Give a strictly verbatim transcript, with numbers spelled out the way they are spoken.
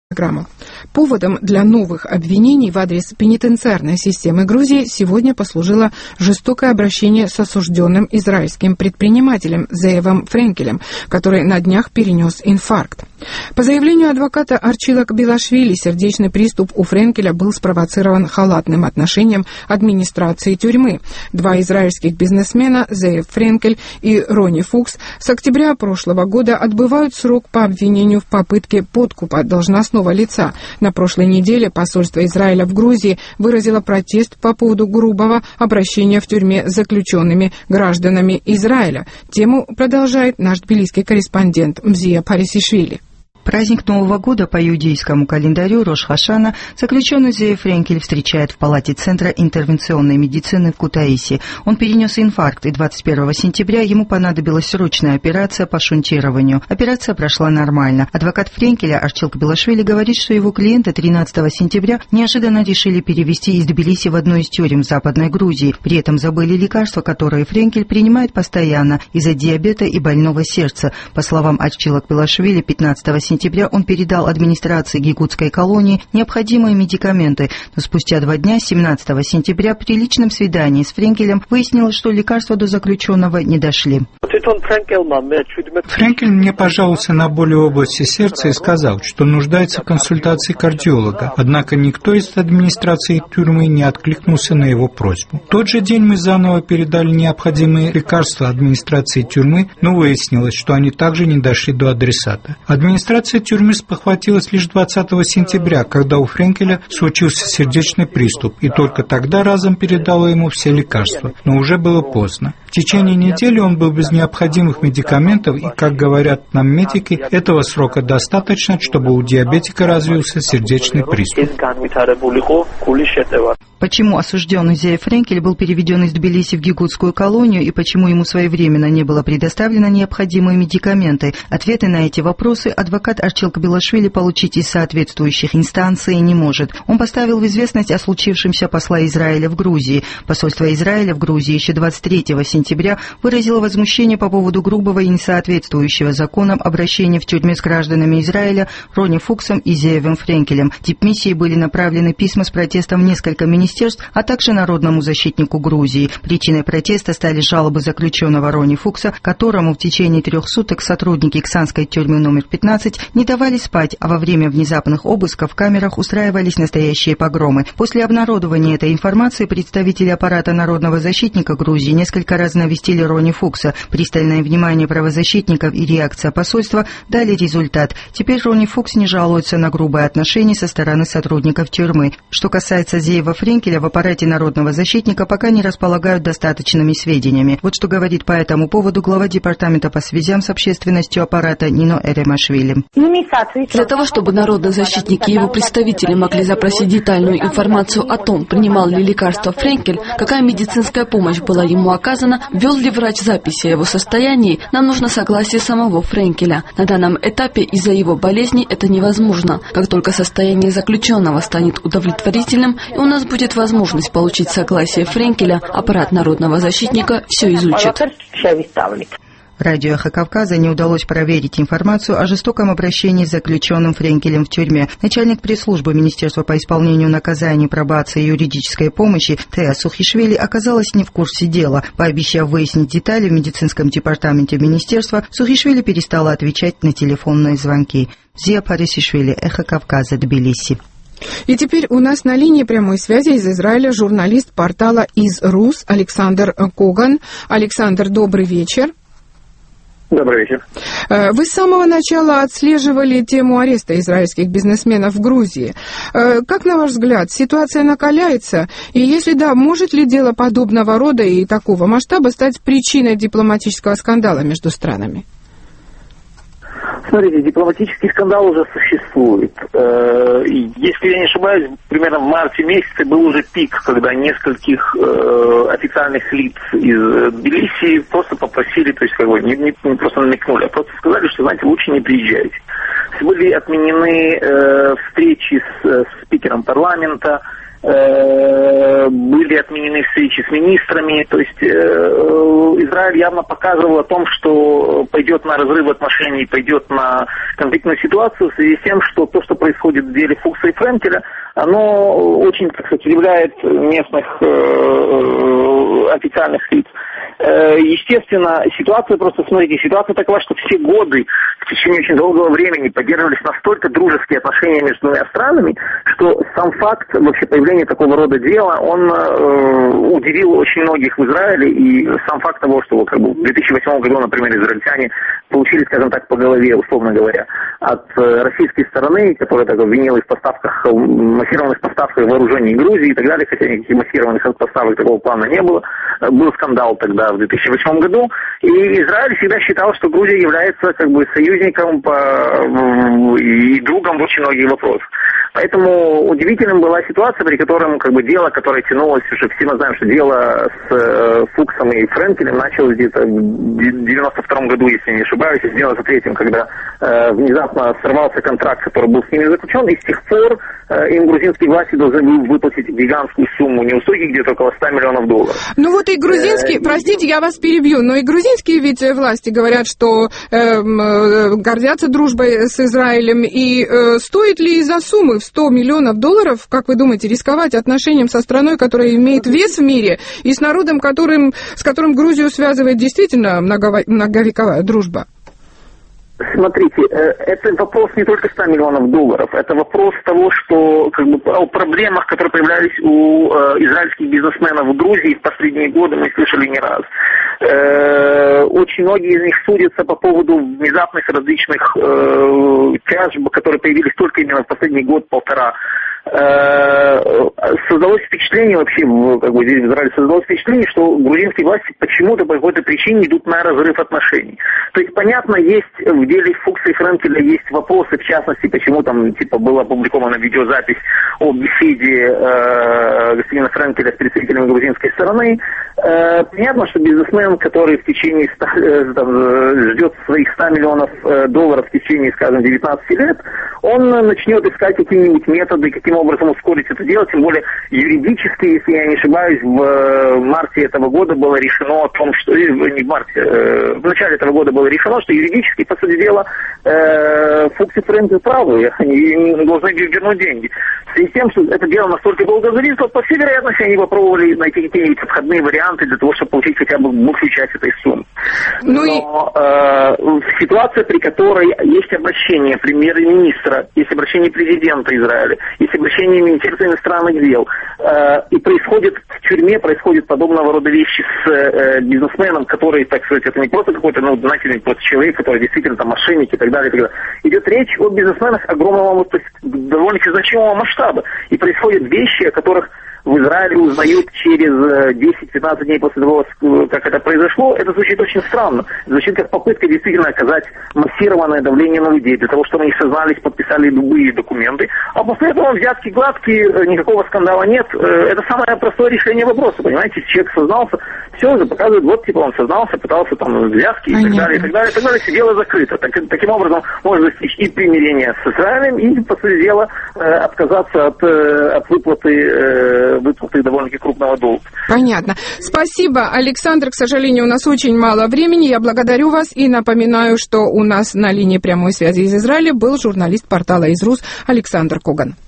Программа. Поводом для новых обвинений в адрес пенитенциарной системы Грузии сегодня послужило жестокое обращение с осужденным израильским предпринимателем Зеевом Френкелем, который на днях перенес инфаркт. По заявлению адвоката Арчила Кбилашвили, сердечный приступ у Френкеля был спровоцирован халатным отношением администрации тюрьмы. Два израильских бизнесмена, Зеев Френкель и Рони Фукс, с октября прошлого года отбывают срок по обвинению в попытке подкупа должностного лица. На прошлой неделе посольство Израиля в Грузии выразило протест по поводу грубого обращения в тюрьме с заключенными гражданами Израиля. Тему продолжает наш тбилисский корреспондент Мзия Парисишвили. Праздник Нового года по иудейскому календарю Рош Хашана заключенный Зеев Френкель встречает в палате Центра интервенционной медицины в Кутаиси. Он перенес инфаркт, и двадцать первого сентября ему понадобилась срочная операция по шунтированию. Операция прошла нормально. Адвокат Френкеля Арчил Кбилашвили говорит, что его клиента тринадцатого сентября неожиданно решили перевести из Тбилиси в одну из тюрем Западной Грузии. При этом забыли лекарства, которые Френкель принимает постоянно из-за диабета и больного сердца. По словам Арчила Кбилашвили, пятнадцатого сентября сентября он передал администрации гигутской колонии необходимые медикаменты, но спустя два дня, семнадцатого сентября, при личном свидании с Френкелем выяснилось, что лекарства до заключенного не дошли. Френкель мне пожаловался на боли в области сердца и сказал, что нуждается в консультации кардиолога, однако никто из администрации тюрьмы не откликнулся на его просьбу. В тот же день мы заново передали необходимые лекарства администрации тюрьмы, но выяснилось, что они также не дошли до адресата. Администрация тюрьмы спохватилась лишь двадцатого сентября, когда у Френкеля случился сердечный приступ, и только тогда разом передала ему все лекарства, но уже было поздно. В течение недели он был без необходимых медикаментов, и, как говорят нам медики, этого срока достаточно, чтобы у диабетика развился сердечный приступ. Почему осужденный Зеев Френкель был переведен из Тбилиси в гигутскую колонию и почему ему своевременно не было предоставлено необходимые медикаменты? Ответы на эти вопросы адвокат Арчил Кбилашвили получить из соответствующих инстанций не может. Он поставил в известность о случившемся посла Израиля в Грузии. Посольство Израиля в Грузии еще двадцать третьего сентября выразило возмущение по поводу грубого и несоответствующего законам обращения в тюрьме с гражданами Израиля Рони Фуксом и Зеевым Френкелем. Дипмиссии были направлены письма с протестом в несколько министерств, а также Народному защитнику Грузии. Причиной протеста стали жалобы заключенного Рони Фукса, которому в течение трех суток сотрудники Ксанской тюрьмы номер пятнадцать не давали спать, а во время внезапных обысков в камерах устраивались настоящие погромы. После обнародования этой информации представители аппарата Народного защитника Грузии несколько раз навестили Рони Фукса. Пристальное внимание правозащитников и реакция посольства дали результат. Теперь Рони Фукс не жалуется на грубое отношение со стороны сотрудников тюрьмы. Что касается Зеева Френкеля, в аппарате Народного защитника пока не располагают достаточными сведениями. Вот что говорит по этому поводу глава департамента по связям с общественностью аппарата Нино Эремашвили. Для того, чтобы народный защитник и его представители могли запросить детальную информацию о том, принимал ли лекарство Френкель, какая медицинская помощь была ему оказана, вел ли врач записи о его состоянии, нам нужно согласие самого Френкеля. На данном этапе из-за его болезни это невозможно. Как только состояние заключенного станет удовлетворительным, и у нас будет возможность получить согласие Френкеля, аппарат Народного защитника все изучит. Радио «Эхо Кавказа» не удалось проверить информацию о жестоком обращении с заключенным Френкелем в тюрьме. Начальник пресс-службы Министерства по исполнению наказаний, пробации и юридической помощи Теа Сухишвили оказалась не в курсе дела. Пообещав выяснить детали в медицинском департаменте министерства, Сухишвили перестала отвечать на телефонные звонки. Зия Парисишвили, «Эхо Кавказа», Тбилиси. И теперь у нас на линии прямой связи из Израиля журналист портала «Из-Рус» Александр Коган. Александр, добрый вечер. Добрый вечер. Вы с самого начала отслеживали тему ареста израильских бизнесменов в Грузии. Как, на ваш взгляд, ситуация накаляется? И если да, может ли дело подобного рода и такого масштаба стать причиной дипломатического скандала между странами? Смотрите, дипломатический скандал уже существует. Если я не ошибаюсь, примерно в марте месяце был уже пик, когда нескольких официальных лиц из Тбилиси просто попросили, то есть как бы не, не, не просто намекнули, а просто сказали, что, знаете, лучше не приезжайте. Были отменены встречи с, с спикером парламента, были отменены встречи с министрами, то есть Израиль явно показывал о том, что пойдет на разрыв отношений, пойдет на конфликтную ситуацию в связи с тем, что то, что происходит в деле Фукса и Френкеля, оно очень, так сказать, удивляет местных официальных лиц. Естественно, ситуация просто, смотрите, ситуация такова, что все годы в течение очень долгого времени поддерживались настолько дружеские отношения между двумя странами, что сам факт вообще появления такого рода дела, он э, удивил очень многих в Израиле, и сам факт того, что как бы, в две тысячи восьмом году, например, израильтяне получили, скажем так, по голове, условно говоря, от э, российской стороны, которая так обвинила их в поставках, массированных поставках вооружений Грузии и так далее, хотя никаких массированных поставок такого плана не было. Был скандал тогда в две тысячи восьмом году, и Израиль всегда считал, что Грузия является как бы союзником по, и другом в очень многих вопросах. Поэтому удивительным была ситуация, при котором как бы дело, которое тянулось уже, все мы знаем, что дело с э, Фуксом и Френкелем началось где-то в девяносто втором году, если не ошибаюсь, и в девяносто третьем, когда э, внезапно сорвался контракт, который был с ними заключен, и с тех пор э, им грузинские власти должны были выплатить гигантскую сумму, неустойки где-то около ста миллионов долларов. Ну вот и грузинские, э, простите, я вас перебью, но и грузинские ведь власти говорят, что э, гордятся дружбой с Израилем, и э, стоит ли из-за суммы в сто миллионов долларов, как вы думаете, рисковать отношениям со страной, которая имеет вес в мире, и с народом, которым, с которым Грузию связывает действительно много, многовековая дружба? Смотрите, это вопрос не только ста миллионов долларов, это вопрос того, что как бы, о проблемах, которые появлялись у э, израильских бизнесменов в Грузии в последние годы, мы слышали не раз. Э, очень многие из них судятся по поводу внезапных различных э, тяжб, которые появились только именно в последний год-полтора. Создалось впечатление вообще, как бы здесь в Израиле создалось впечатление, что грузинские власти почему-то по какой-то причине идут на разрыв отношений. То есть, понятно, есть в деле Фукса и Френкеля есть вопросы, в частности, почему там типа была опубликована видеозапись о беседе э, господина Френкеля с представителями грузинской стороны. Э, понятно, что бизнесмен, который в течение ста, э, там, ждет своих ста миллионов долларов в течение, скажем, девятнадцати лет, он начнет искать какие-нибудь методы, каким образом ускорить это дело, тем более юридически, если я не ошибаюсь, в марте этого года было решено о том, что, не в марте, в начале этого года было решено, что юридически, по сути дела, Фукс и Френкель правы, они должны вернуть деньги. В связи с тем, что это дело настолько долго зависло, по всей вероятности, они попробовали найти какие-нибудь обходные варианты для того, чтобы получить хотя бы большую часть этой суммы. Ну Но и... э, ситуация, при которой есть обращение премьер-министра, есть обращение президента Израиля, есть обращение Министерства иностранных дел, э, и происходит в тюрьме, происходят подобного рода вещи с э, бизнесменом, который, так сказать, это не просто какой-то, ну, знаете, не просто человек, который действительно там мошенник и так далее, и так далее. Идет речь о бизнесменах огромного, то есть довольно-таки значимого масштаба, и происходят вещи, о которых в Израиле узнают через десять-пятнадцать дней после того, как это произошло. Это звучит очень странно. Звучит как попытка действительно оказать массированное давление на людей, для того, чтобы они сознались, подписали любые документы. А после этого взятки гладкие, никакого скандала нет. Это самое простое решение вопроса, понимаете? Человек сознался, все уже показывает, вот типа он сознался, пытался там взятки и так далее, и так далее, и так далее. Все дело закрыто. Так, таким образом можно достичь и примирения с Израилем, и, по сути дела, отказаться от, от выплаты выплаты довольно-таки крупного долга. Понятно. Спасибо, Александр. К сожалению, у нас очень мало времени. Я благодарю вас и напоминаю, что у нас на линии прямой связи из Израиля был журналист портала «Изрус» Александр Коган.